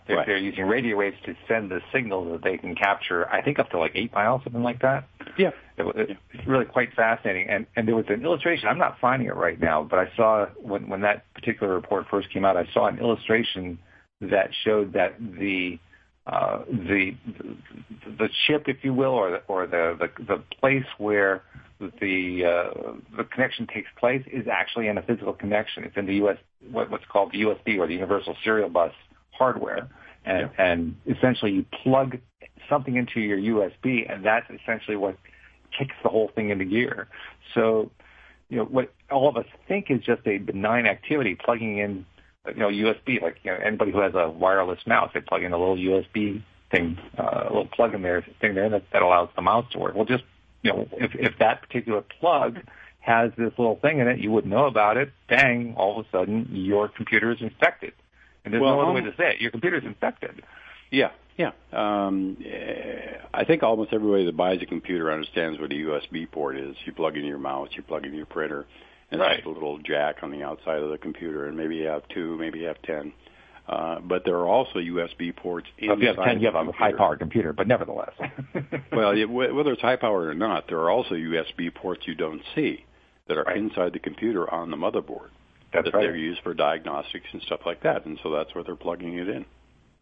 They're, right. they're using radio waves to send the signal that they can capture, I think, up to like eight miles, something like that. Yeah. It, it, it's really quite fascinating. And, and there was an illustration. I'm not finding it right now, but I saw when, when that particular report first came out, I saw an illustration that showed that the uh, the the chip, if you will, or the, or the, the the place where the uh, the connection takes place is actually in a physical connection. It's in the U S what, what's called the U S B or the Universal Serial Bus hardware, and yeah. and essentially you plug something into your U S B, and that's essentially what kicks the whole thing into gear. So, you know, what all of us think is just a benign activity, plugging in, you know, U S B. Like, you know, anybody who has a wireless mouse, they plug in a little U S B thing, uh, a little plug in there thing there that, that allows the mouse to work. Well, just you know, if if that particular plug has this little thing in it, you wouldn't know about it. Bang! All of a sudden, your computer is infected, and there's well, no other um, way to say it. Your computer is infected. Yeah, yeah. Um, I think almost everybody that buys a computer understands what a U S B port is. You plug in your mouse, you plug in your printer, and right. there's a little jack on the outside of the computer, and maybe you have two, maybe you have ten. Uh, but there are also U S B ports inside. Well, if you have ten, you have a high-powered computer, but nevertheless. Well, yeah, whether it's high-powered or not, there are also U S B ports you don't see that are right. inside the computer on the motherboard. That's that right. They're used for diagnostics and stuff like that, and so that's where they're plugging it in.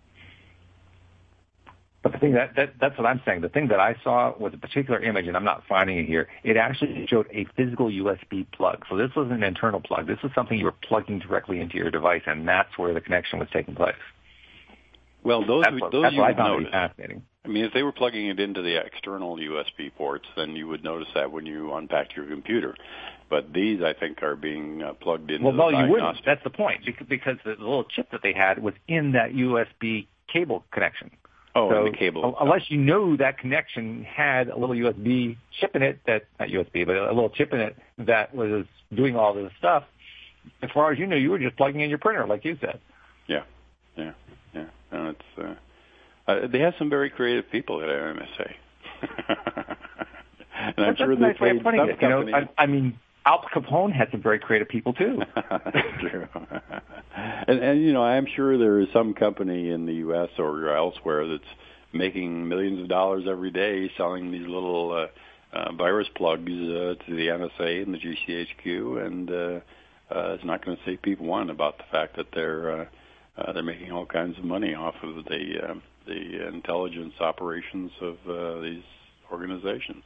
But the thing that, that that's what I'm saying. The thing that I saw was a particular image, and I'm not finding it here. It actually showed a physical U S B plug. So this was an internal plug. This was something you were plugging directly into your device, and that's where the connection was taking place. Well, those that's what, those that's you what would I found notice. Fascinating. I mean, if they were plugging it into the external U S B ports, then you would notice that when you unpacked your computer. But these, I think, are being uh, plugged into well, the no, diagnostic. you wouldn't. That's the point, because the little chip that they had was in that U S B cable connection. Oh, so and the cable. Unless you know that connection had a little U S B chip in it, that not U S B, but a little chip in it that was doing all this stuff. As far as you know, you were just plugging in your printer, like you said. Yeah, yeah, yeah. And it's uh, uh, they have some very creative people at M S A, and I'm That's sure a they nice way paid of putting some it. You know, company. I, I mean, Al Capone had some very creative people too. That's true. and, and you know, I'm sure there is some company in the U S or elsewhere that's making millions of dollars every day selling these little uh, uh, virus plugs uh, to the N S A and the G C H Q, and uh, uh, it's not going to say peep one about the fact that they're uh, uh, they're making all kinds of money off of the uh, the intelligence operations of uh, these organizations.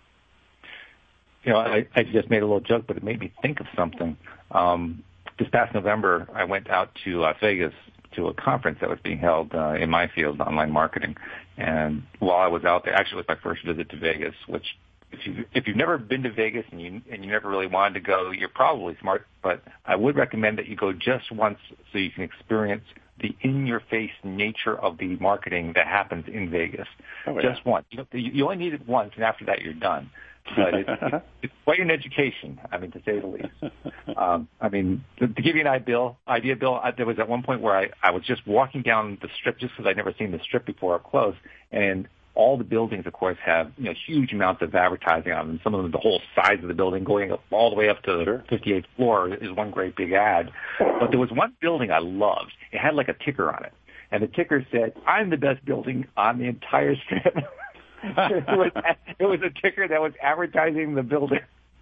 You know, I, I just made a little joke, but it made me think of something. Um, this past November, I went out to Las Vegas to a conference that was being held uh, in my field, online marketing. And while I was out there, actually it was my first visit to Vegas, which if, you, if you've never been to Vegas and you, and you never really wanted to go, you're probably smart. But I would recommend that you go just once so you can experience the in-your-face nature of the marketing that happens in Vegas. Oh, yeah. Just once. You, you only need it once, and after that you're done. But it's, it's, it's quite an education, I mean, to say the least. Um, I mean, to, to give you an idea, Bill, idea, Bill, I, there was at one point where I, I was just walking down the strip just because I'd never seen the strip before up close, and all the buildings, of course, have you know huge amounts of advertising on them. Some of them, the whole size of the building, going up all the way up to the fifty-eighth floor, is one great big ad. But there was one building I loved. It had like a ticker on it, and the ticker said, "I'm the best building on the entire strip." it, was, it was a ticker that was advertising the building.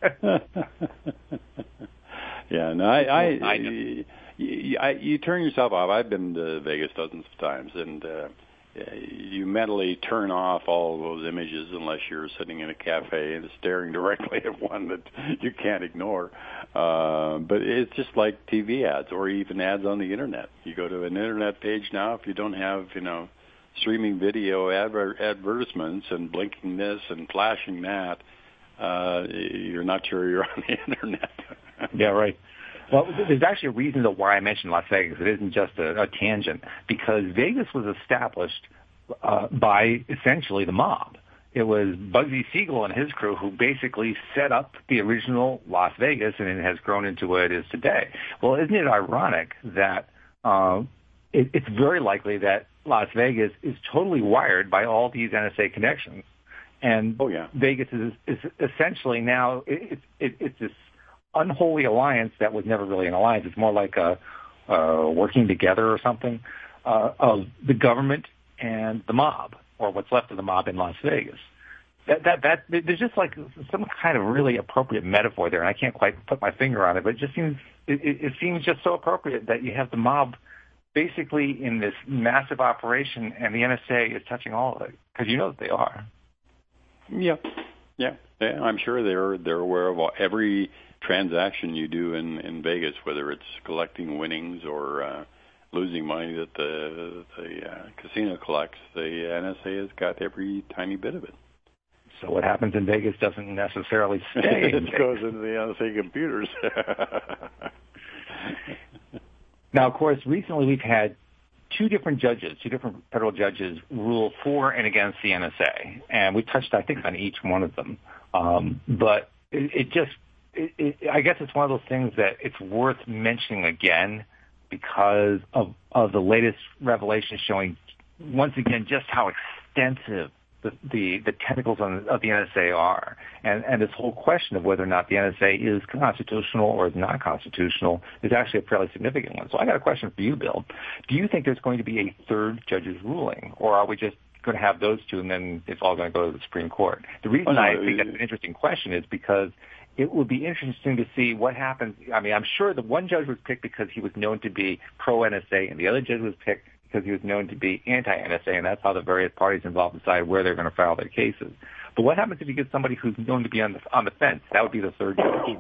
Yeah, no, I, I, I you, you, I, you turn yourself off. I've been to Vegas dozens of times, and uh, you mentally turn off all of those images unless you're sitting in a cafe and staring directly at one that you can't ignore. Uh, but it's just like T V ads or even ads on the internet. You go to an internet page now, if you don't have, you know, streaming video adver- advertisements and blinking this and flashing that, uh, you're not sure you're on the internet. Yeah, right. Well, there's actually a reason to why I mentioned Las Vegas. It isn't just a, a tangent, because Vegas was established uh, by essentially the mob. It was Bugsy Siegel and his crew who basically set up the original Las Vegas, and it has grown into what it is today. Well, isn't it ironic that uh, it, it's very likely that Las Vegas is totally wired by all these N S A connections, and oh, yeah. Vegas is, is essentially now it, it, it's this unholy alliance that was never really an alliance. It's more like a uh, working together or something. uh, of the government and the mob, or what's left of the mob in Las Vegas. That, that, that, there's just like some kind of really appropriate metaphor there, and I can't quite put my finger on it, but it just seems, it, it seems just so appropriate that you have the mob basically in this massive operation, and the N S A is touching all of it, because you know that they are. Yeah, yeah, yeah. I'm sure they're they're aware of all, every transaction you do in, in Vegas, whether it's collecting winnings or uh, losing money that the the uh, casino collects. The N S A has got every tiny bit of it. So what happens in Vegas doesn't necessarily stay. It goes into the N S A computers. Now, of course, recently we've had two different judges, two different federal judges rule for and against the N S A, and we touched, I think, on each one of them. Um, but it, it just, it, it, I guess it's one of those things that it's worth mentioning again because of, of the latest revelations showing, once again, just how extensive the, the, the tentacles on, of the N S A are. And, and this whole question of whether or not the N S A is constitutional or is not constitutional is actually a fairly significant one. So I got a question for you, Bill. Do you think there's going to be a third judge's ruling, or are we just going to have those two and then it's all going to go to the Supreme Court? The reason oh, no, I think that's an interesting question is because it would be interesting to see what happens. I mean, I'm sure the one judge was picked because he was known to be pro-N S A, and the other judge was picked because he was known to be anti-N S A, and that's how the various parties involved decide where they're going to file their cases. But what happens if you get somebody who's known to be on the on the fence? That would be the third judge.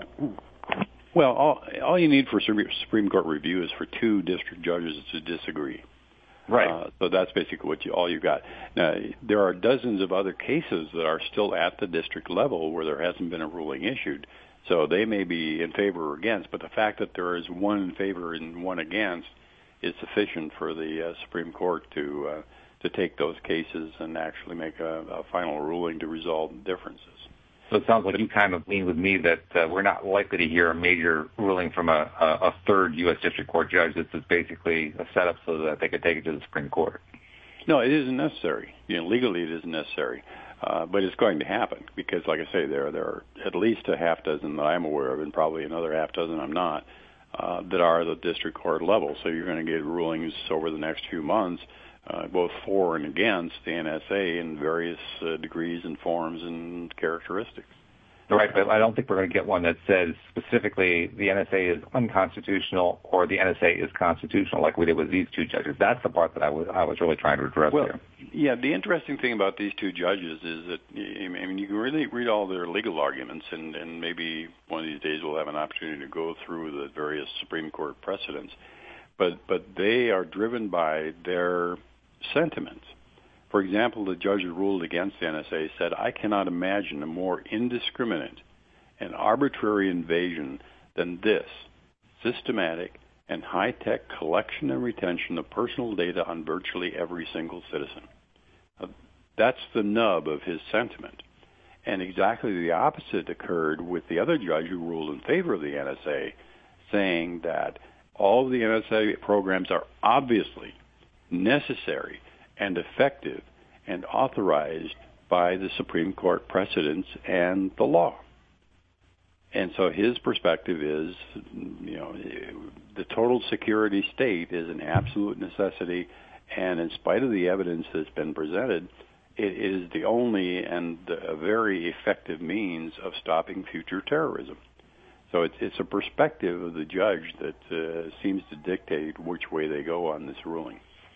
Well, all, all you need for Supreme Court review is for two district judges to disagree. Right. Uh, so that's basically what you, all you got. Now, there are dozens of other cases that are still at the district level where there hasn't been a ruling issued. So they may be in favor or against, but the fact that there is one in favor and one against is sufficient for the uh, Supreme Court to uh, to take those cases and actually make a, a final ruling to resolve differences. So it sounds like you kind of lean with me that uh, we're not likely to hear a major ruling from a, a, a third U S District Court judge. This is basically a setup so that they could take it to the Supreme Court. No, it isn't necessary. You know, legally, it isn't necessary. Uh, but it's going to happen because, like I say, there there are at least a half dozen that I'm aware of, and probably another half dozen I'm not, uh, that are at the district court level. So you're going to get rulings over the next few months, uh, both for and against the N S A in various uh, degrees and forms and characteristics. Right, but I don't think we're going to get one that says specifically the N S A is unconstitutional or the N S A is constitutional like we did with these two judges. That's the part that I was, I was really trying to address well, there. Yeah, the interesting thing about these two judges is that, I mean, you can really read all their legal arguments, and, and maybe one of these days we'll have an opportunity to go through the various Supreme Court precedents, but, but they are driven by their sentiments. For example, the judge who ruled against the N S A said, "I cannot imagine a more indiscriminate and arbitrary invasion than this systematic and high-tech collection and retention of personal data on virtually every single citizen." Uh, that's the nub of his sentiment. And exactly the opposite occurred with the other judge who ruled in favor of the N S A, saying that all of the N S A programs are obviously necessary and effective and authorized by the Supreme Court precedents and the law. And so his perspective is, you know, the total security state is an absolute necessity, and in spite of the evidence that's been presented, it is the only and a very effective means of stopping future terrorism. So it's, it's a perspective of the judge that uh, seems to dictate which way they go on this ruling.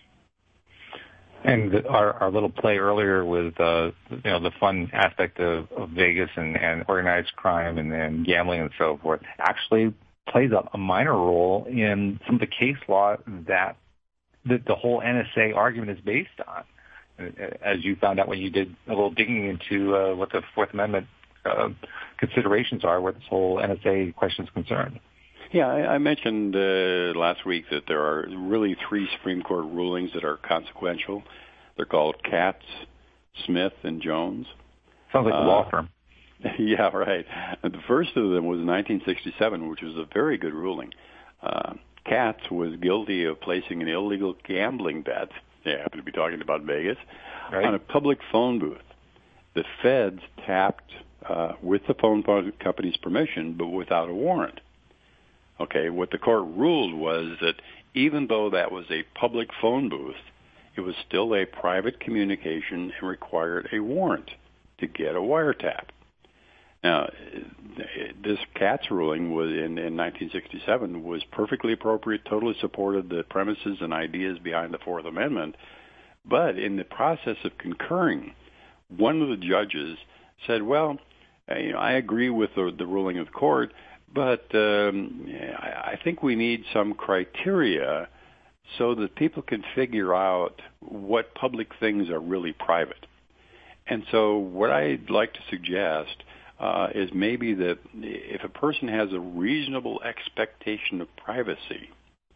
And our, our little play earlier with, uh, you know, the fun aspect of, of Vegas and, and organized crime and, and gambling and so forth actually plays a, a minor role in some of the case law that the, the whole N S A argument is based on. As you found out when you did a little digging into uh, what the Fourth Amendment uh, considerations are where this whole N S A question is concerned. Yeah, I, I mentioned uh, last week that there are really three Supreme Court rulings that are consequential. They're called Katz, Smith, and Jones. Sounds like a uh, law firm. Yeah, right. And the first of them was nineteen sixty-seven, which was a very good ruling. Uh, Katz was guilty of placing an illegal gambling bet, they happen to be talking about Vegas, right, on a public phone booth. The feds tapped uh, with the phone company's permission, but without a warrant. Okay, what the court ruled was that even though that was a public phone booth, it was still a private communication and required a warrant to get a wiretap. Now, this Katz ruling was in, in nineteen sixty-seven was perfectly appropriate, totally supported the premises and ideas behind the Fourth Amendment. But in the process of concurring, one of the judges said, well, you know, I agree with the, the ruling of the court, but um, I think we need some criteria so that people can figure out what public things are really private. And so what I'd like to suggest uh, is maybe that if a person has a reasonable expectation of privacy,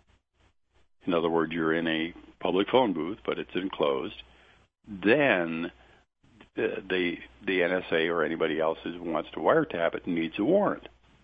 in other words, you're in a public phone booth, but it's enclosed, then the, the, the N S A or anybody else who wants to wiretap it needs a warrant.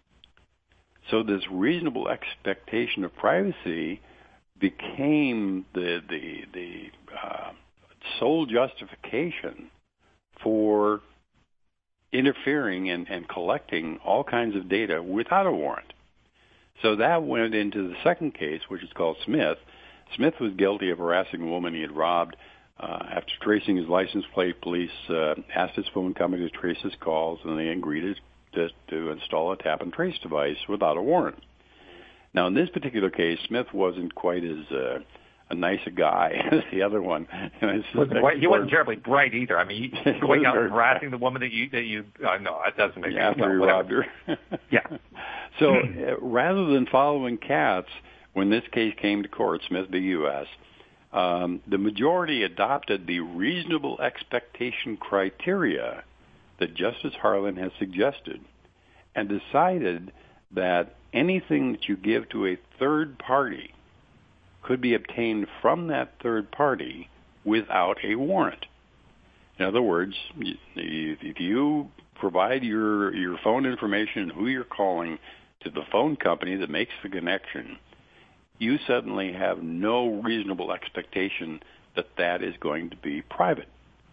So this reasonable expectation of privacy became the the the uh, sole justification for interfering and, and collecting all kinds of data without a warrant. So that went into the second case, which is called Smith. Smith was guilty of harassing a woman he had robbed. Uh, after tracing his license plate, police uh, asked his phone company to trace his calls, and they agreed to, to install a tap and trace device without a warrant. Now, in this particular case, Smith wasn't quite as uh, a nice a guy as the other one. wasn't quite, he wasn't terribly bright either. I mean, he, going out and harassing the woman that you that you uh, no, it doesn't make yeah, sense. After he well, robbed her. Yeah. So uh, rather than following Katz, when this case came to court, Smith v. U S, um, the majority adopted the reasonable expectation criteria that Justice Harlan has suggested and decided that anything that you give to a third party could be obtained from that third party without a warrant. In other words, if you provide your, your phone information and who you're calling to the phone company that makes the connection, you suddenly have no reasonable expectation that that is going to be private.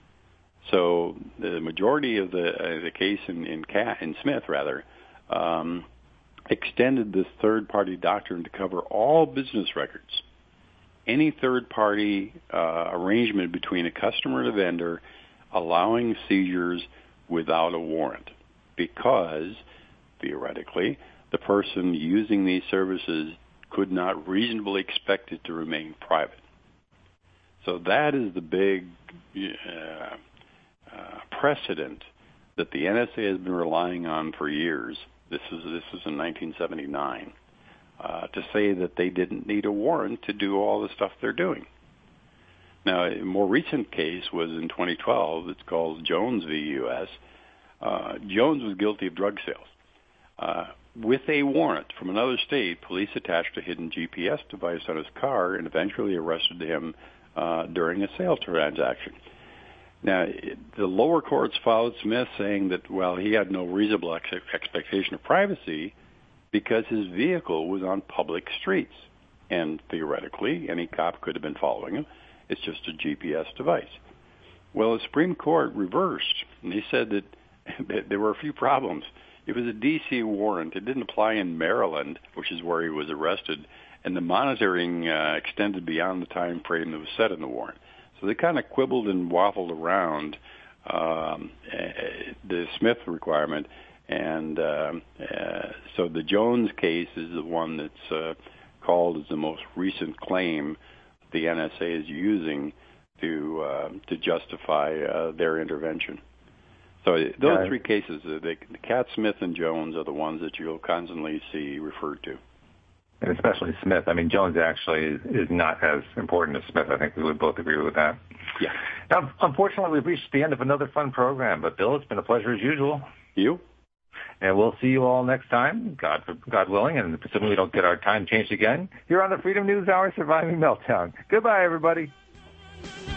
So the majority of the uh, the case in in, Cat, in Smith, rather, um, extended this third-party doctrine to cover all business records. Any third-party uh, arrangement between a customer and a vendor allowing seizures without a warrant, because, theoretically, the person using these services could not reasonably expect it to remain private. So that is the big uh, uh, precedent that the N S A has been relying on for years. This is this is in nineteen seventy-nine. Uh, to say that they didn't need a warrant to do all the stuff they're doing. Now, a more recent case was in twenty twelve. It's called Jones v. U S. Uh, Jones was guilty of drug sales. Uh, with a warrant from another state, police attached a hidden G P S device on his car and eventually arrested him uh, during a sale transaction. Now, the lower courts followed Smith, saying that, well, he had no reasonable ex- expectation of privacy because his vehicle was on public streets. And theoretically, any cop could have been following him. It's just a G P S device. Well, the Supreme Court reversed, and they said that, that there were a few problems. It was a D C warrant. It didn't apply in Maryland, which is where he was arrested, and the monitoring uh, extended beyond the time frame that was set in the warrant. So they kind of quibbled and waffled around um, the Smith requirement. And uh, uh, so the Jones case is the one that's uh, called as the most recent claim the N S A is using to uh, to justify uh, their intervention. So those yeah. three cases, uh, the, the Katz, Smith, and Jones are the ones that you'll constantly see referred to. And especially Smith. I mean, Jones actually is, is not as important as Smith. I think we would both agree with that. Yeah. Now, unfortunately, we've reached the end of another fun program. But, Bill, it's been a pleasure as usual. You? And we'll see you all next time, God God willing, and assuming we don't get our time changed again, here on the Freedom News Hour Surviving Meltdown. Goodbye, everybody.